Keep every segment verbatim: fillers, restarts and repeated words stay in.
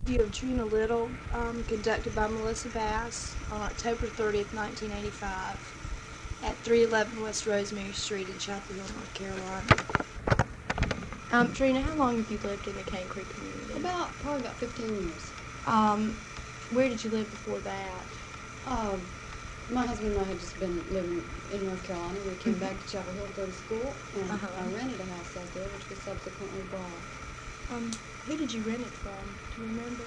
view of Trina Little, um, conducted by Melissa Bass on October thirtieth, nineteen eighty-five, at three eleven West Rosemary Street in Chapel Hill, North Carolina. Um, Trina, how long have you lived in the Cane Creek community? About, probably about fifteen years. Um, where did you live before that? Um, my husband and I had just been living in North Carolina. We came back to Chapel Hill to go to school, and Uh-huh. I rented a house out there, which we subsequently bought. Um, who did you rent it from? Do you remember?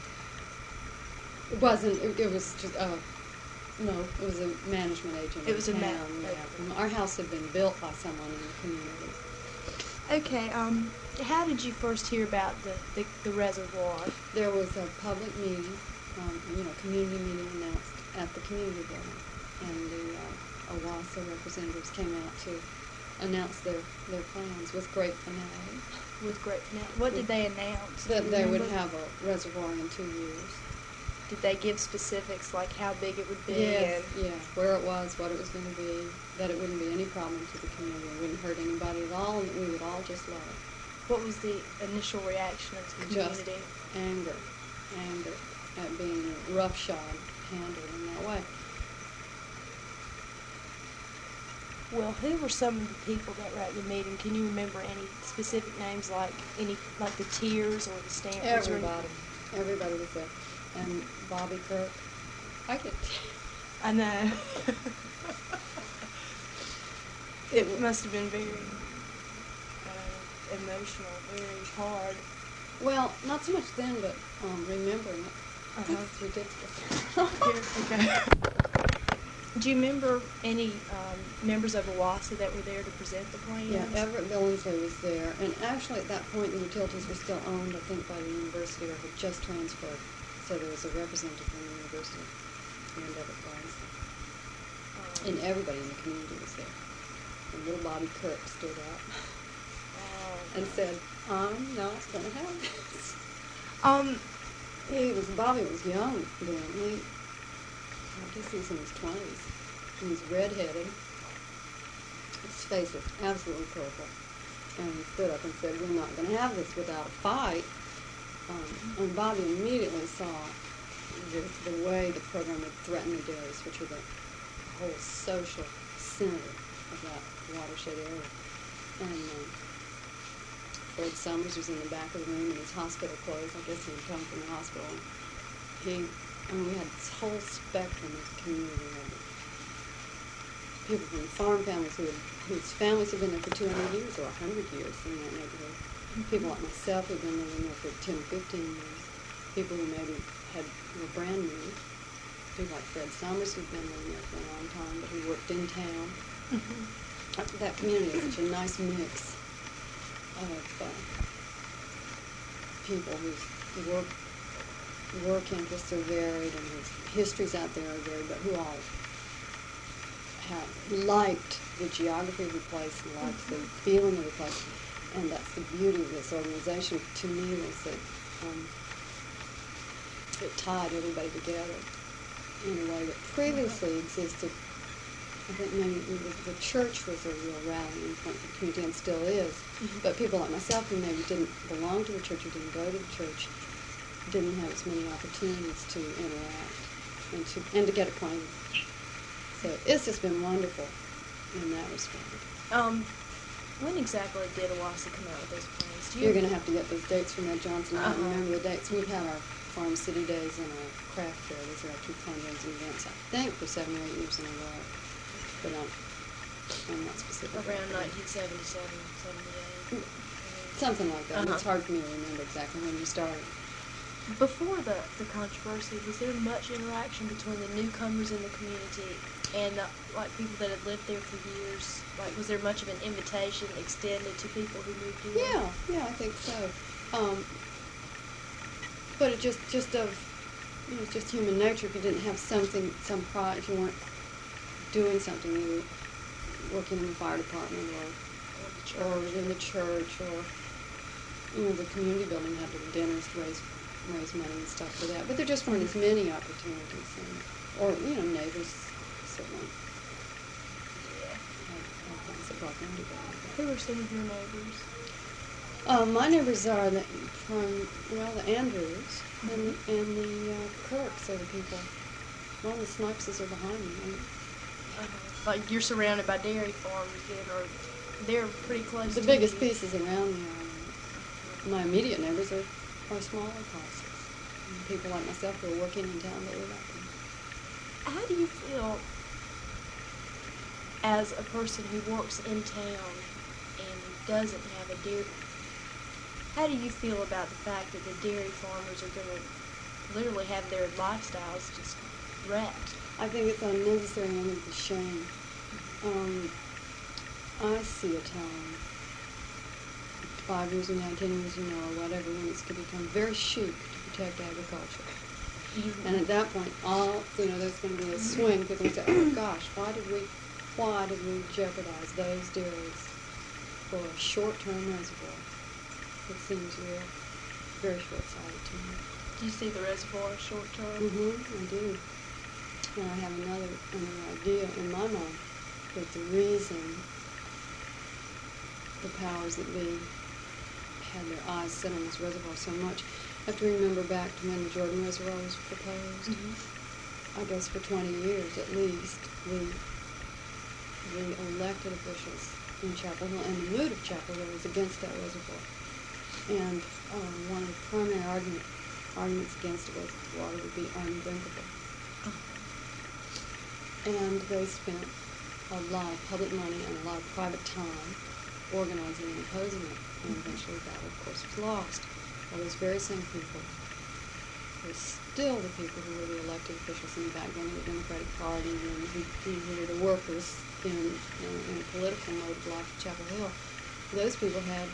It wasn't, it, it was just, uh, no, it was a management agent It was a in ma- town, yeah. okay. Our house had been built by someone in the community. Okay, um, how did you first hear about the, the, the reservoir? There was a public meeting, um, you know, community meeting announced at the community building, and the uh, OWASA representatives came out to announce their, their plans with great finality. With great finale. What did they announce? Do That you they would remember? have a reservoir in two years. Did they give specifics, like how big it would be? Yes, And yeah, where it was, what it was going to be, that it wouldn't be any problem to the community, it wouldn't hurt anybody at all, and that we would all just love it. what was the initial reaction of the Just community? anger, anger at being roughshod, handled in that way. Well, who were some of the people that were at the meeting? Can you remember any specific names, like any, like the Tiers or the Stanfords? Everybody, everybody was there. And Bobby Kirk, I get, I know. It must have been very uh, emotional, very hard. well, not so much then, but um, remembering it, Uh-huh. it's ridiculous. Okay. Do you remember any um, members of OWASA that were there to present the plans? Yeah, Everett Billingsley was there, and actually at that point the utilities were still owned, I think, by the university or had just transferred. So there was a representative from the university and Everett Billingsley. Um, And everybody in the community was there. And little Bobby Kirk stood up oh, and said, I'm not going to have this. Um, He was, Bobby was young then. He, I guess he was in his twenties. He was redheaded. His face was absolutely purple. And he stood up and said, we're not going to have this without a fight. Um, and Bobby immediately saw the, the way the program would threaten the dairies, which are the whole social center of that watershed area. And um, Fred Summers was in the back of the room in his hospital clothes. I guess he had come from the hospital. He, I mean, we had this whole spectrum of community members. People from farm families who had, whose families had been there for two hundred years or one hundred years in that neighborhood. People like myself who'd been living there for ten, fifteen years. People who maybe had were brand new. People like Fred Summers who'd been living there for a long time, but who worked in town. mhm. That community is such a nice mix of uh, people whose work work interests are varied and whose histories out there are varied, but who all have liked the geography of the place, liked the feeling of the place, and that's the beauty of this organization. To me, was that um, it tied everybody together in a way that previously existed. I think maybe it was, the church was a real rallying point for the community and still is. Mhm. But people like myself who maybe didn't belong to the church or didn't go to the church didn't have as many opportunities to interact and to and to get acquainted. So it's just been wonderful in that respect. Um, when exactly did OWASA come out with those plans? Do you You're going to have to get those dates from Ed Johnson. I don't Uh-huh. remember the dates. We've had our Farm City Days and our craft fair. These are our two fundraising events, I think, for seven or eight years in a row. But I'm, I'm not specific. around nineteen seventy-seven, seventy-eight? Something like that. Uh-huh. It's hard for me to remember exactly when we started. Before the, the controversy, was there much interaction between the newcomers in the community and the, like people that had lived there for years? Like, was there much of an invitation extended to people who moved in? Yeah, yeah, I think so. Um, but it just, just of, you know, it's just human nature. If you didn't have something, some pride, if you weren't doing something, you were working in the fire department or, Or the church. or in the church or, you know, the community building had the dinners to raise, raise money and stuff for that. But there just weren't as many opportunities. And, or, you know, neighbors certainly Yeah. had, had things that brought them together. Who were some of your neighbors? Uh, my neighbors are the, from, well, the Andrews and, and the uh, Kirks are the people. Well, the Snipeses are behind me. And Uh-huh. Like you're surrounded by dairy farms that are, they're pretty close the to biggest you. pieces around me are, my immediate neighbors are, are smaller parcels. And people like myself who are working in town that live out there. How do you feel as a person who works in town and doesn't have a dairy? How do you feel about the fact that the dairy farmers are going to literally have their lifestyles just wrecked? I think it's unnecessary and it's a shame. Um, I see a time, five years from now, ten years from now, or whatever, when it's going to become very chic to protect agriculture. Mm-hmm. And at that point, all you know, there's going to be a swing. People will say, "Oh gosh, why did we, why did we jeopardize those dairies for a short-term reservoir?" It seems real, very short-sighted to me. Do you see the reservoir short term? Mm-hmm, I do. And I have another, another idea in my mind that the reason the powers that be had their eyes set on this reservoir so much, I have to remember back to when the Jordan Reservoir was proposed. Mm-hmm. I guess for twenty years at least, the, the elected officials in Chapel Hill and the mood of Chapel Hill was against that reservoir. And um, one of the primary argument, arguments against it was the water would be undrinkable. Uh-huh. And they spent a lot of public money and a lot of private time organizing and opposing it. And eventually that, of course, was lost. Well, those very same people were still the people who were the elected officials in the background of the Democratic Party and who, who were the workers in, in, in a political mode of life at Chapel Hill. Those people had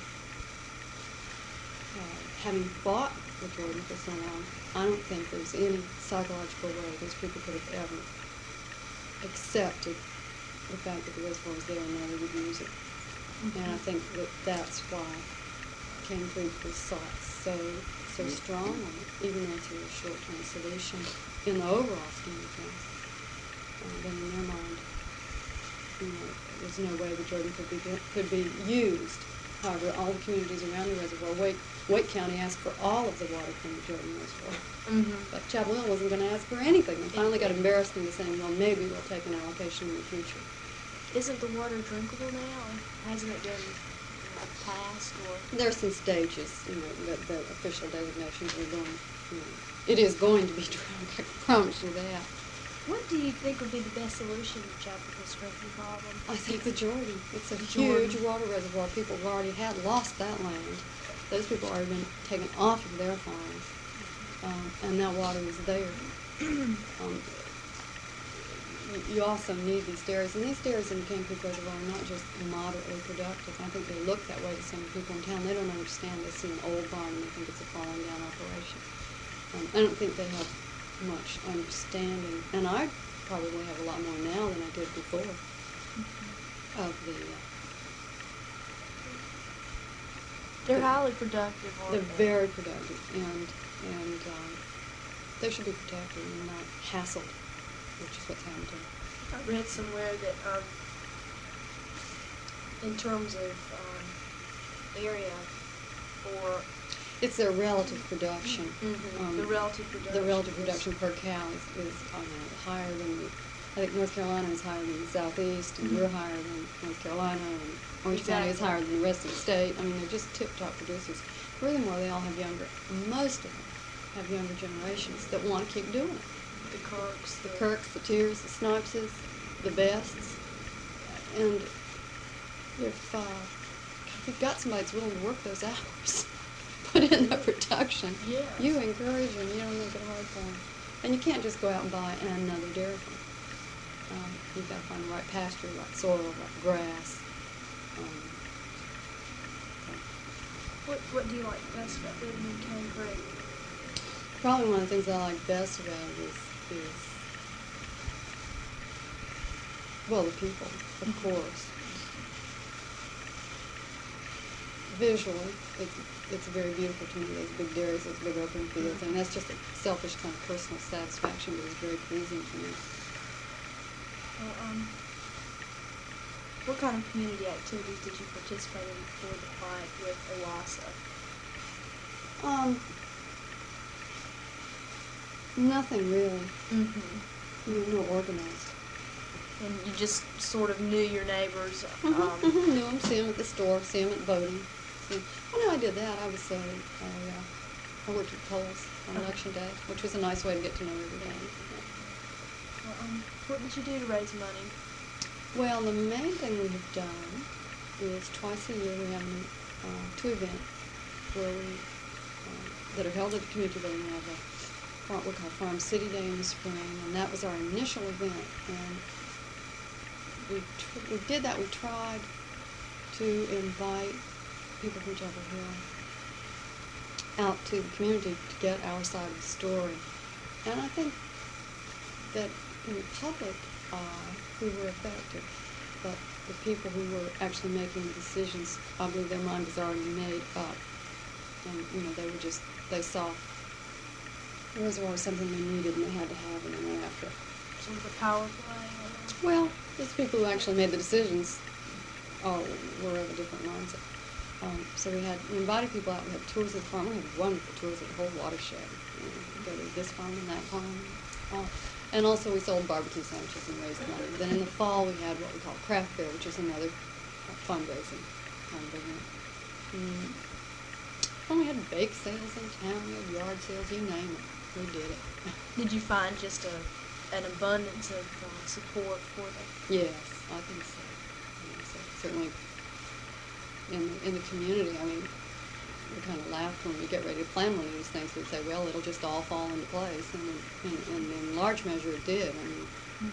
Uh, having fought with Jordan for so long, I don't think there's any psychological way those people could have ever accepted the fact that the reservoir was there and now they would use it. Mm-hmm. And I think that that's why Cane Creek was sought so so strongly, even though it's a short-term solution in the overall scheme of things. Uh, then in their mind, you know, there's no way that Jordan could be could be used. However, all the communities around the reservoir, Wake, Wake County asked for all of the water from the Jordan Reservoir. Mm-hmm. But Chapel Hill wasn't going to ask for anything. They finally got embarrassed into saying, well, maybe we'll take an allocation in the future. Isn't the water drinkable now? Hasn't it been passed? Or? There's some stages, you know, the, the official designations are going, you know, it is going to be drunk, I can promise you that. What do you think would be the best solution to Chapel Hill's drinking problem? I think the Jordan. It's a Jordan. huge water reservoir. People have already had lost that land. Those people have already been taken off of their farms, um, and now water is there. um, you, you also need these dairies, and these dairies in the Cane Creek Reservoir are not just moderately productive. I think they look that way to some people in town. They don't understand. They see an old barn and they think it's a falling down operation. Um, I don't think they have much understanding, and I probably have a lot more now than I did before, mm-hmm. of the uh, they're the, highly productive, aren't they're they? very productive, and and um, they should be protected and not hassled, which is what's happened to them. I read somewhere that um, in terms of um, area or it's their relative production. Mm-hmm. Um, the relative production. The relative production per cow is, is I know, higher than the, I think North Carolina is higher than the Southeast, and mm-hmm. we're higher than North Carolina, and Orange exactly. County is higher than the rest of the state. I mean, they're just tip-top producers. Furthermore, they all have younger, most of them have younger generations that want to keep doing it. The Kirks. The Kirks, the Tears, the Snipeses, the Bests. And if, uh, if you've got somebody that's willing to work those hours, put in the production, yes. you encourage them, you don't make it hard for them. And you can't just go out and buy another dairy farm. Um, you've got to find the right pasture, right soil, right grass. Um, what what do you like best about living in Cane Creek? Probably one of the things I like best about it is, is well, the people, of mm-hmm. course. Visually, it's it's very beautiful to me, those big dairies, those big open fields, and that's just a selfish kind of personal satisfaction, but it's very pleasing to me. Well, um, What kind of community activities did you participate in before the fight with Owasso? Um, nothing really. Mm-hmm. We were more organized. And you just sort of knew your neighbors. Mm-hmm, Um, mm-hmm. Knew them, see them at the store, see them at voting. See. Well, no, I did that. I was, uh, I, uh, I worked at polls on Uh-huh. election day, which was a nice way to get to know everybody. well, um, what did you do to raise money? Well, the main thing we have done is twice a year we have an, uh, two events where we, uh, that are held at the community building. We have a what we call Farm City Day in the spring, and that was our initial event. And we tr- we did that. We tried to invite people from Chapel Hill out to the community to get our side of the story. And I think that in the public eye, we were effective. But the people who were actually making the decisions, I believe their mind was already made up. And, you know, they were just, they saw the reservoir was something they needed and they had to have it and they went after it. Sort of a power play? Or... Well, those people who actually made the decisions all were of a different mindset. Um, so we had, we invited people out, we had tours of the farm, we had wonderful tours of the whole watershed. You know, we go to this farm and that farm. Uh, and also we sold barbecue sandwiches and raised money. Then in the fall we had what we call craft fair, which is another uh, fundraising kind of event. Mm. And we had bake sales in town, we had yard sales, you name it. We did it. Did you find just a, an abundance of uh, support for the... Yes, I think so. I think so. Certainly in the, in the community, I mean, we kind of laughed when we get ready to plan one of these things. We'd say, well, it'll just all fall into place. And, and, and in large measure it did. I mean,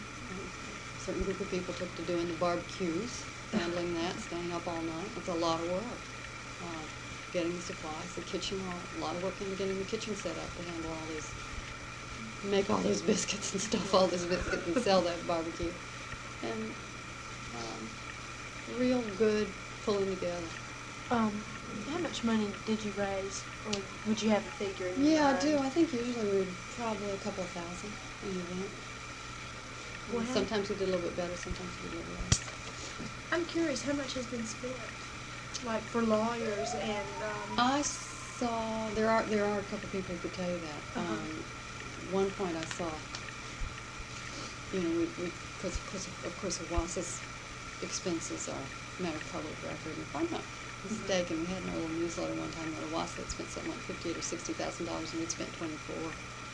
a certain group of people took to doing the barbecues, handling that, staying up all night. It's a lot of work. Uh, getting the supplies, the kitchen, a lot of work into getting the kitchen set up to handle all these, make all those biscuits and stuff all those biscuits and sell that barbecue. And um, real good pulling together. Um, how much money did you raise, or would you have a figure in your Yeah, I mind? do. I think usually we'd probably a couple of thousand in the event. Well, how- Sometimes we did a little bit better, sometimes we did a little less. I'm curious, how much has been spent? Like for lawyers and... Um, I saw, there are there are a couple of people who could tell you that. Uh-huh. Um, one point I saw, you know, we, we cause, cause of, of course, Owasso's expenses are a matter of public record. And if I'm not mistaken, we had in our little newsletter one time that Owasso had spent something like fifty-eight or sixty thousand dollars, and we'd spent twenty-four.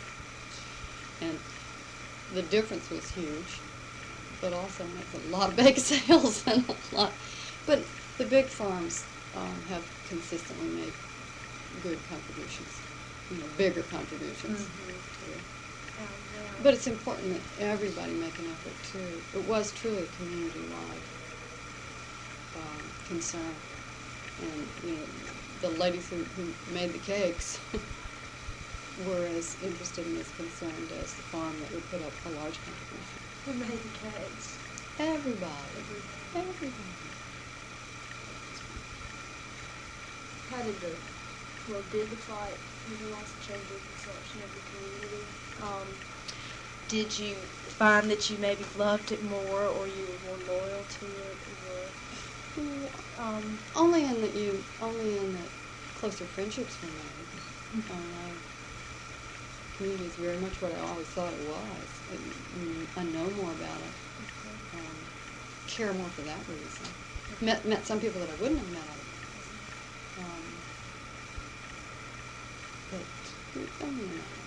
And the difference was huge, but also makes a lot of bake sales and a lot. But the big farms um, have consistently made good contributions, you know, bigger contributions. Mhm. To it. um, yeah. But it's important that everybody make an effort too. It was truly a community-wide um, concern, and you know, the ladies who, who made the cakes were as interested and as concerned as the farm that would put up a large contribution. Who made the cakes? Everybody, everybody. How did the, well, did the fight with the loss of change your perception of the community? Um, did you find that you maybe loved it more, or you were more loyal to it, or, um, Only in that you, only in that closer friendships were made. Mhm. Um, I, community is very much what I always thought it was. It, mm, I know more about it. Um, care more for that reason. Met met some people that I wouldn't have met otherwise. Um, but only in that.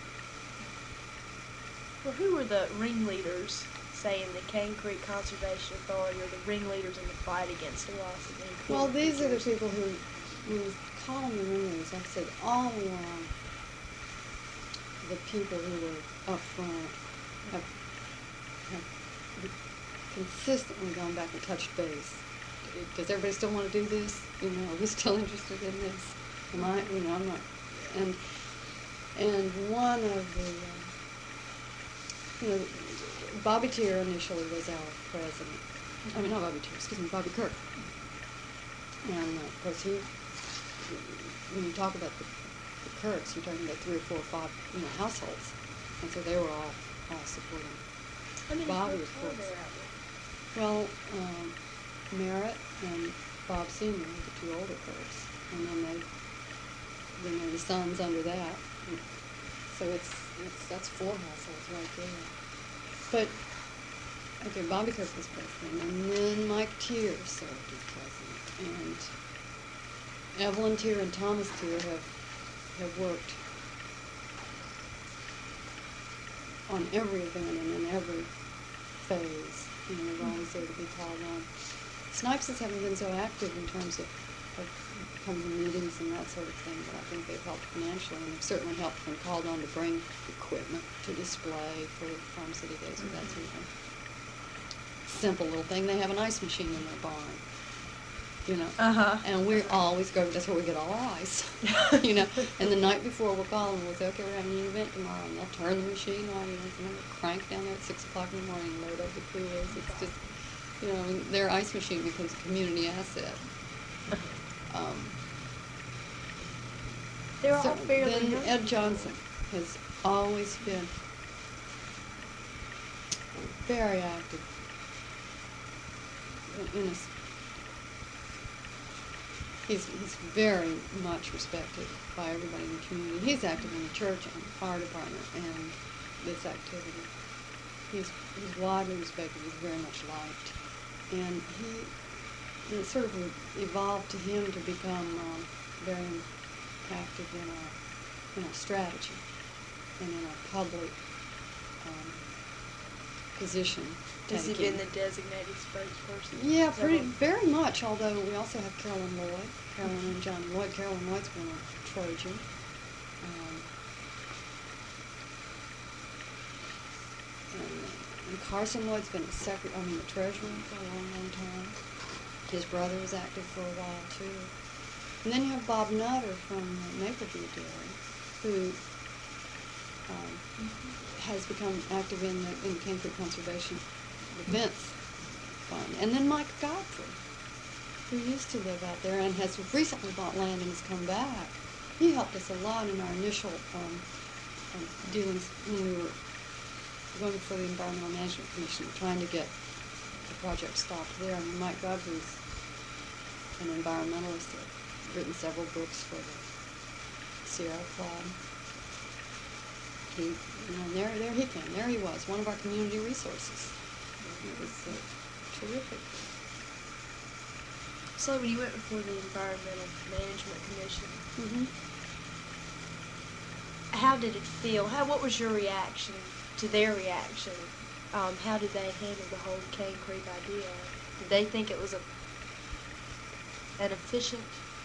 well, who were the ringleaders, say, in the Cane Creek Conservation Authority, or the ringleaders in the fight against Owasso? Well, these are the people who, we call them the ringleaders, like I said, all along, the people who were up front have, have consistently gone back and touched base. Does everybody still want to do this? You know, are we still interested in this? Am I, you know, I'm not. And, and one of the, uh, you know, Bobby Tier initially was our president. I mean, not Bobby Tier, excuse me, Bobby Kirk. And, uh, of course, he, when you talk about the, the Kirks, you're talking about three or four or five, you know, households. And so they were all, all supporting. I mean, Bobby who was are close. there out there? Well, um, Merritt and Bob Senior, the two older folks, and then they, then there are the sons under that. So it's, it's that's four households right there. But okay, Bobby Cook was president, and then Mike Tier served as president, and Evelyn Tier and Thomas Tier have have worked on every event and in every phase. You know, they're always there to be called on. Snipes haven't been so active in terms of, of coming to meetings and that sort of thing, but I think they've helped financially, and they've certainly helped when called on to bring equipment to display for Farm City Days or that sort of thing. Simple little thing. They have an ice machine in their barn, you know. Uh-huh. And we always go, that's where we get all our ice, you know. And the night before we'll call and we'll say, okay, we're having an event tomorrow, and they'll turn the machine on, you know, and they'll crank down there at six o'clock in the morning and load up the coolers. It's just, you know, their ice machine becomes a community asset. Um, They're all so fairly then young. Ed Johnson has always been very active in, in a, he's, he's very much respected by everybody in the community. He's active in the church and the fire department and this activity. He's, he's widely respected. He's very much liked. And he, it sort of evolved to him to become um, very active in our, in our strategy and in our public um, position Has he taking. been the designated spokesperson? Yeah, Is that pretty, what- very much, although we also have Carolyn Lloyd, Carolyn and John Lloyd. Carolyn Lloyd's been a Trojan. Um, and, and Carson Lloyd's been a secret, I mean, the treasurer for a long, long time. His brother was active for a while, too. And then you have Bob Nutter from Mapleview Dairy, who um, mm-hmm. has become active in the, in the Cane Creek Conservation Defense Fund. And then Mike Godfrey, who used to live out there and has recently bought land and has come back. He helped us a lot in our initial um, um, dealings when we were going before the Environmental Management Commission, trying to get the project stopped there. And Mike Godfrey's an environmentalist that has written several books for the Sierra Club. He, you know, there, there he came. There he was, one of our community resources. It was uh, terrific. So when you went before the Environmental Management Commission, Mm-hmm. how did it feel? How what was your reaction to their reaction? Um, how did they handle the whole Cane Creek idea? Did they think it was a an efficient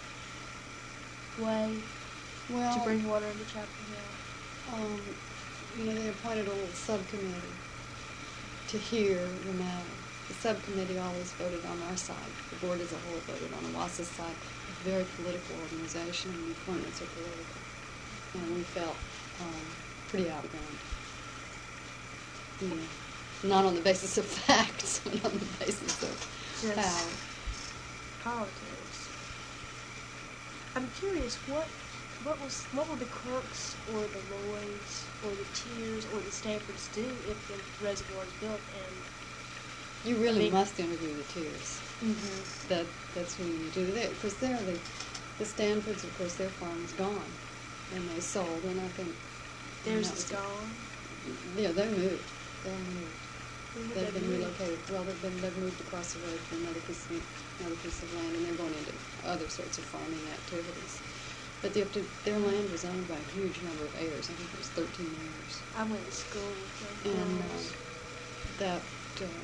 way Well, to bring water into Chapel Hill? um, you know, they appointed a little subcommittee to hear the matter. The subcommittee always voted on our side. The board as a whole voted on Owasa's side. A very political organization, and the appointments are political. And we felt um, pretty outgunned. You know, not on the basis of facts, but on the basis of Just power. politics. I'm curious, what what was what would the Kirks or the Lloyds or the Tiers or the Stanfords do if the reservoir is built and You really I mean- must interview the Tiers. mm-hmm. That that's who you do that, because they're the the Stanfords, of course, their farm is gone, and they sold, and I think Theirs that is was- gone. Yeah, they moved. They moved. When would They've they been move? relocated. Well, they've been they've moved across the road to another piece of another piece of land, and they're going into other sorts of farming activities. But they have to, their land was owned by a huge number of heirs. I think it was thirteen heirs, I went to school with them. and uh, girls. that. Uh,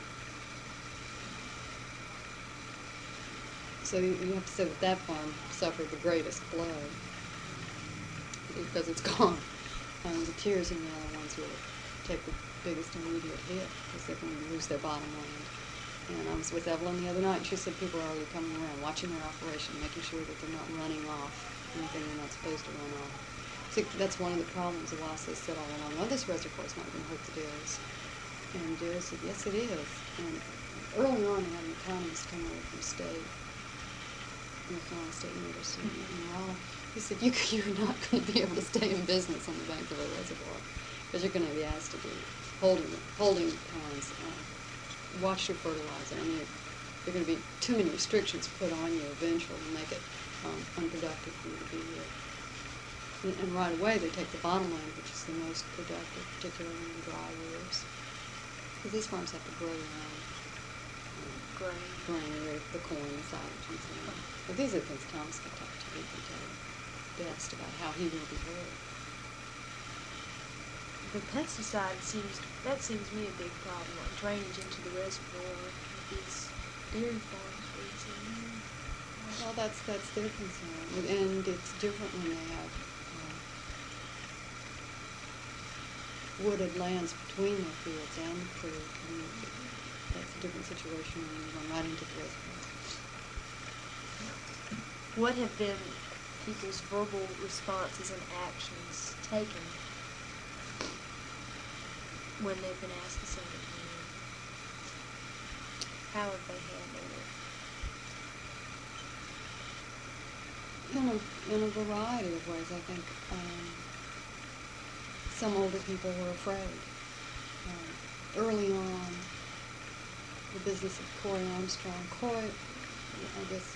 so you, you have to say that that farm suffered the greatest blow because it's gone. Um, the Tiers and the other ones will take the biggest immediate hit because they're going to lose their bottom land. And I was with Evelyn the other night, and she said people are already coming around, watching their operation, making sure that they're not running off anything they're not supposed to run off. So that's one of the problems Owasso said all along. Oh, this reservoir's not going to hurt the dairies. And Dairy said, yes, it is. And early on, they had an economist come over from state, North Carolina State University, and we're all, he said, you, you're not going to be able to stay in business on the bank of a reservoir because you're going to be asked to do holding, holding ponds, uh, watch your fertilizer. I mean, there are going to be too many restrictions put on you eventually and make it um, unproductive for you to be here. And, and right away they take the bottomland, which is the most productive, particularly in the dry years. Because these farms have to grow their own um, Grain. grain, or the corn, the silage, and so on. But these are the things Thomas can talk to you, can tell you best about how he will be heard. The pesticide seems, that seems to me a big problem, like drainage into the reservoir of these dairy farms, for example. Well, that's that's their concern, and it's different when they have uh, wooded lands between their fields and the creek. I mean, that's a different situation when you run right into the reservoir. What have been people's verbal responses and actions taken when they've been asked to send it in? How have they handled it? In a, in a variety of ways, I think. Um, some older people were afraid. Um, early on, the business of Coy Armstrong. Coy, I guess,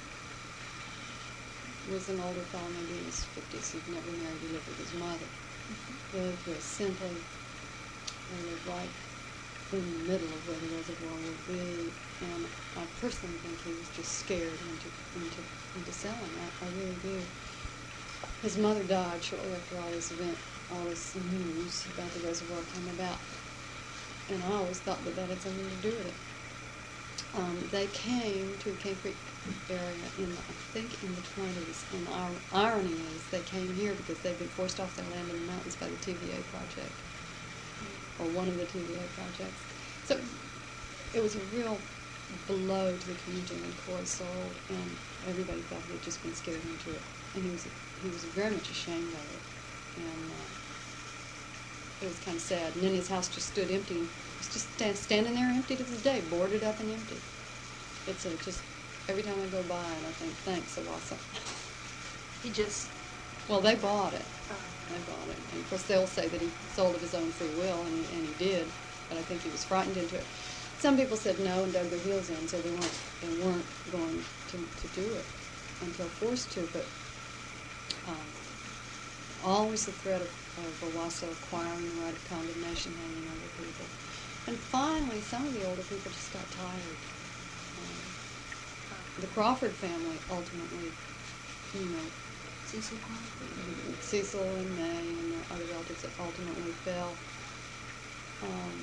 was an older fellow, maybe in his fifties. He'd never married. He lived with his mother. He lived very simply. They lived right in the middle of where the reservoir would be, and I personally think he was just scared into into into selling. I, I really do. His mother died shortly after all this event, all this news about the reservoir came about, and I always thought that that had something to do with it. Um, they came to Cane Creek area in, I think, in the twenties, and the ir- irony is they came here because they'd been forced off their land in the mountains by the T V A project, or one of the T V A projects. So it was a real blow to the community when Coy sold, and everybody thought he had just been scared into it, and he was he was very much ashamed of it, and uh, it was kind of sad. And then his house just stood empty. It was just stand, standing there empty to this day, boarded up and empty. It's a, just every time I go by and I think, thanks, Owasso. He just... Well, they bought it. Uh, They bought it. And of course, they'll say that he sold of his own free will, and he, and he did, but I think he was frightened into it. Some people said no and dug their heels in, so they weren't, they weren't going to, to do it until forced to, but um, always the threat of, of Owasso acquiring the right of condemnation hanging over people. And finally, some of the older people just got tired. Um, the Crawford family ultimately, you know, Cecil Crawford. Cecil and May and the other relatives that ultimately fell. Um,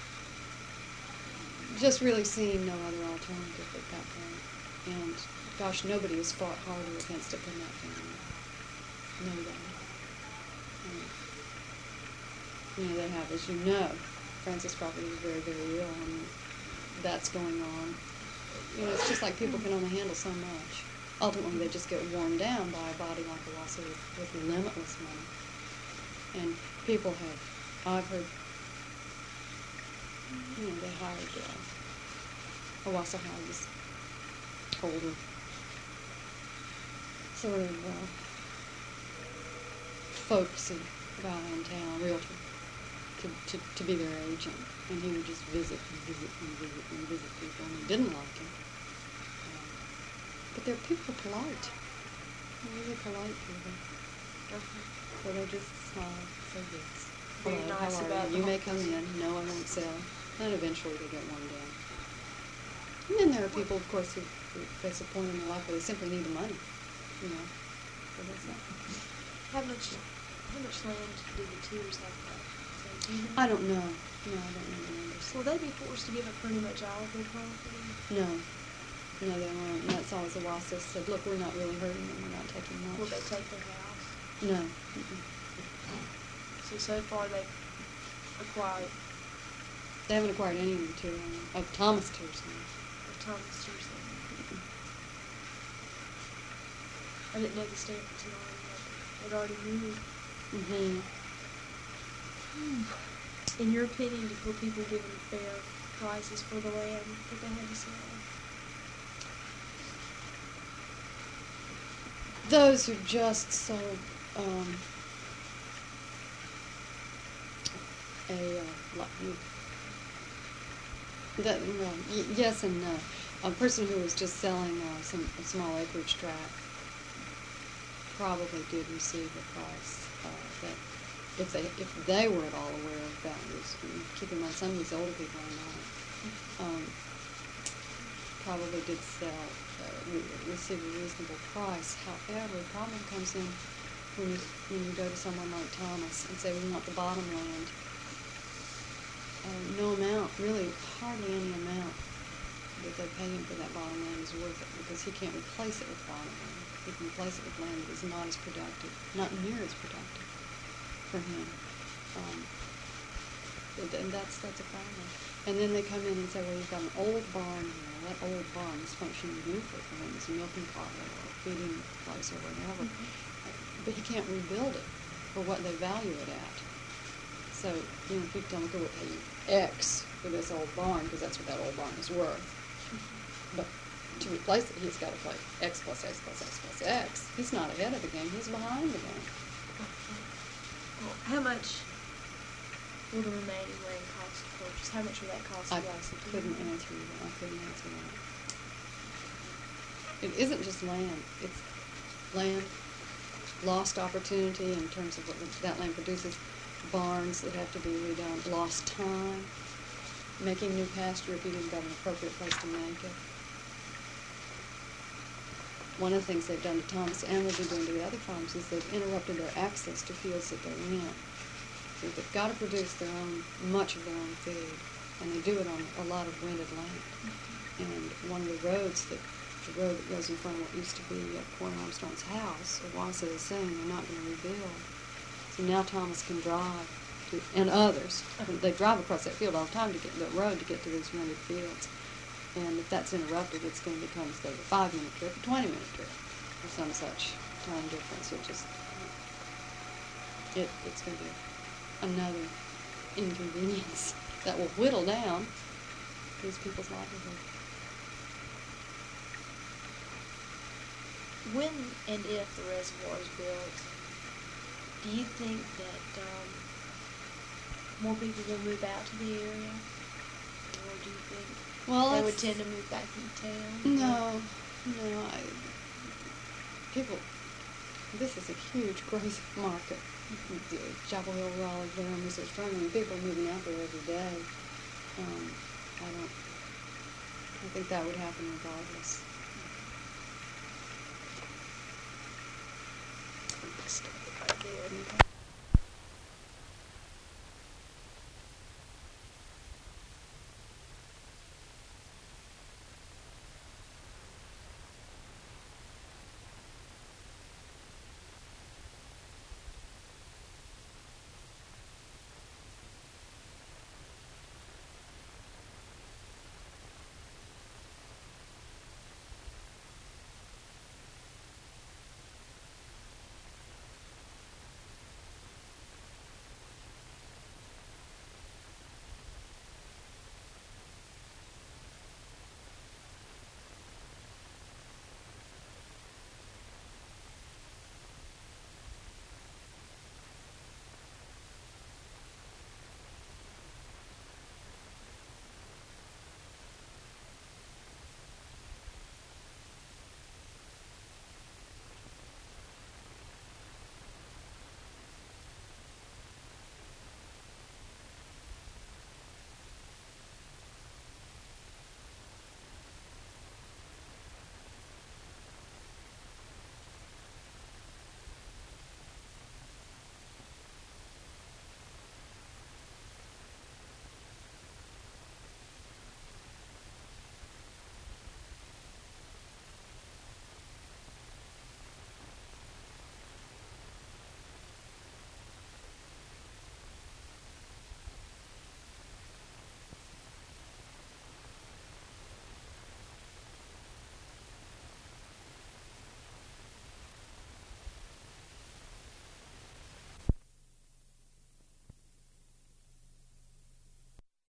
just really seeing no other alternative at that point. And gosh, nobody has fought harder against it than that family. Nobody. Um, you know, they have, as you know, Francis Crawford is very, very ill, and that's going on. You know, it's just like people can only handle so much. Ultimately, they just get worn down by a body like Owasso with, with limitless money. And people have, I've heard, you know, they hired, uh, Owasso hired this older sort of uh, folksy guy in town, realtor, to, to, to be their agent. And he would just visit and visit and visit and visit people, and he didn't like him. But they're people polite. They're really polite people. Okay. So they just smile, say yes. Very Hello, nice how are about you? You the may come in. No, I won't sell. And eventually they get worn down. And then there are people, of course, who, who face a point in their life where they simply need the money. You know. So that's that. How much, how much land do the Tears have left? So, do you know? I don't know. No, I don't know the numbers. Will they be forced to give up pretty much all of their property? No. No, they weren't. And that's always Owasso said, look, we're not really hurting them. We're not taking much. Will they take their house? No. Mm-mm. So, so far they've acquired They haven't acquired any material of Thomas Tears now. the Thomas Tears land. I didn't know the Stanfords had already, had already moved. Mm-hmm. In your opinion, were people given fair prices for the land that they had to sell? Those who just sold um, a uh, lot, you, that well, y- yes and no. a person who was just selling uh, some a small acreage tract probably did receive a price uh, that, if they if they were at all aware of values, and keep in mind some of these older people are not, um, probably did sell, uh, re- receive a reasonable price. However, the problem comes in when you when you go to someone like Thomas and say we want the bottom land. Uh, no amount, really, hardly any amount that they pay him for that bottom land is worth it, because he can't replace it with bottom land. He can replace it with land that is not as productive, not near as productive for him. Um, and that's that's a problem. And then they come in and say, well, you've got an old barn here. That old barn is functioning beautifully for him as a milking parlor or a feeding place or whatever. Mm-hmm. But he can't rebuild it for what they value it at. So, you know, people tell him, okay, we'll pay you X for this old barn, because that's what that old barn is worth. Mm-hmm. But to replace it, he's got to pay X plus X plus X plus X. He's not ahead of the game. He's behind the game. Well, how much will the remaining land cost to purchase? How much will that cost I you guys? couldn't answer you that. I couldn't answer that. It isn't just land. It's land, lost opportunity in terms of what that land produces, barns that have to be redone, lost time, making new pasture if you didn't got an appropriate place to make it. One of the things they've done to Thomas and will be doing to the other farms is they've interrupted their access to fields that they're in. So they've got to produce their own, much of their own feed, and they do it on a lot of rented land. And one of the roads that, the road that goes in front of what used to be uh, Corey Armstrong's house, Owasso is saying they're not going to rebuild. So now Thomas can drive, to, and others, they drive across that field all the time to get the road to get to these rented fields. And if that's interrupted, it's going to become instead of a five-minute trip, a twenty-minute trip, or some such time difference. It just, it, it's going to be another inconvenience that will whittle down these people's livelihood. When and if the reservoir is built, do you think that um, more people will move out to the area, or do you think well, they would tend to move back into town? No, no. I, people, this is a huge growth market. The Chapel Hill, Raleigh, Durham, is struggling. People are moving out there every day. Um, I don't. I think that would happen regardless.